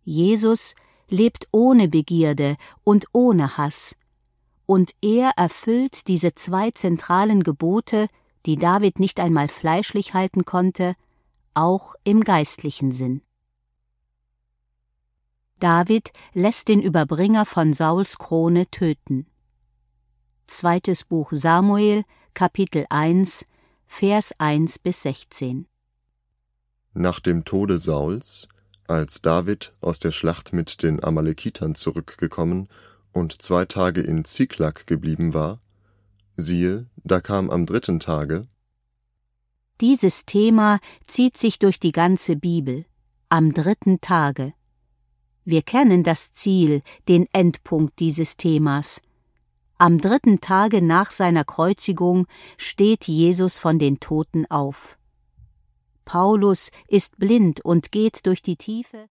Jesus lebt ohne Begierde und ohne Hass, und er erfüllt diese 2 zentralen Gebote, die David nicht einmal fleischlich halten konnte, auch im geistlichen Sinn. David lässt den Überbringer von Sauls Krone töten. 2. Buch Samuel, Kapitel 1, Vers 1-16. Nach dem Tode Sauls, als David aus der Schlacht mit den Amalekitern zurückgekommen und 2 Tage in Ziklag geblieben war, siehe, da kam am 3. Tage. Dieses Thema zieht sich durch die ganze Bibel, am 3. Tage. Wir kennen das Ziel, den Endpunkt dieses Themas. Am 3. Tage nach seiner Kreuzigung steht Jesus von den Toten auf. Paulus ist blind und geht durch die Tiefe